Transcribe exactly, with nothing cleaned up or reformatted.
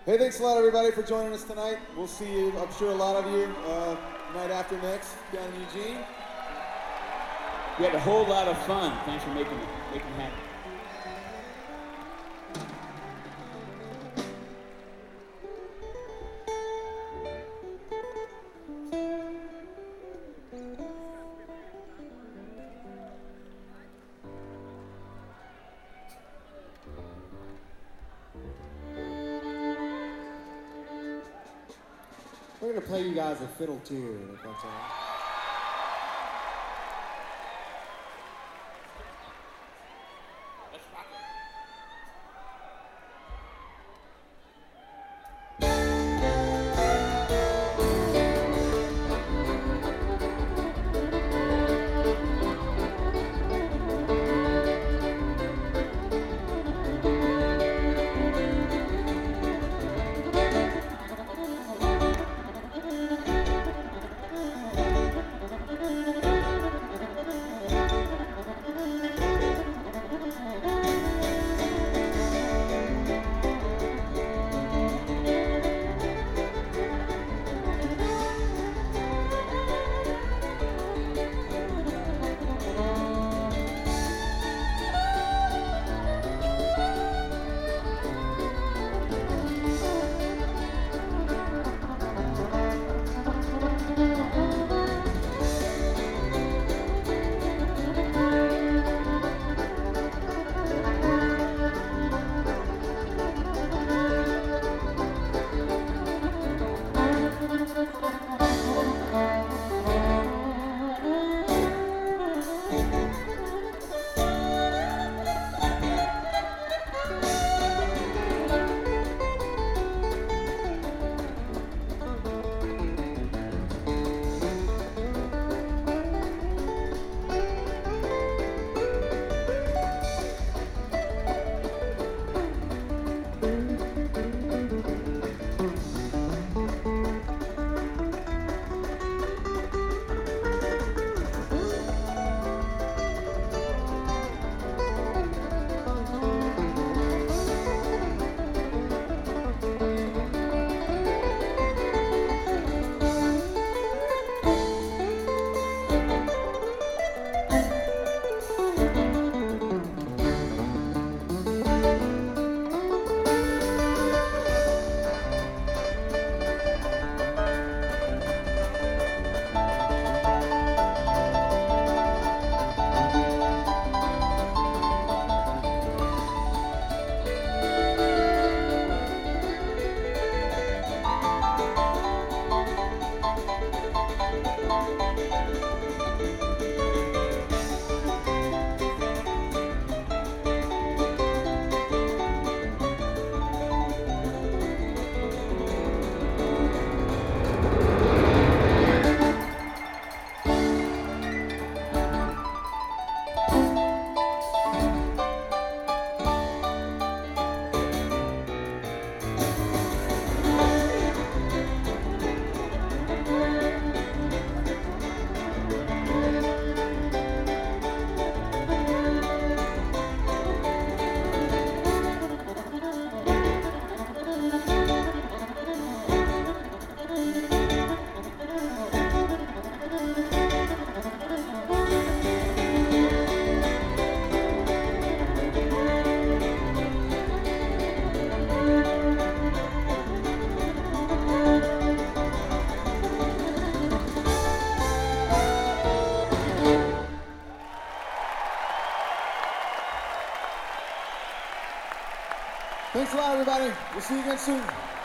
Hey, thanks a lot, everybody, for joining us tonight. We'll see you, I'm sure a lot of you, uh, night after next down in Eugene. We had a whole lot of fun. Thanks for making it, making it happen. We're gonna play you guys a fiddle tune, if that's all right. Thanks a lot, everybody. We'll see you again soon.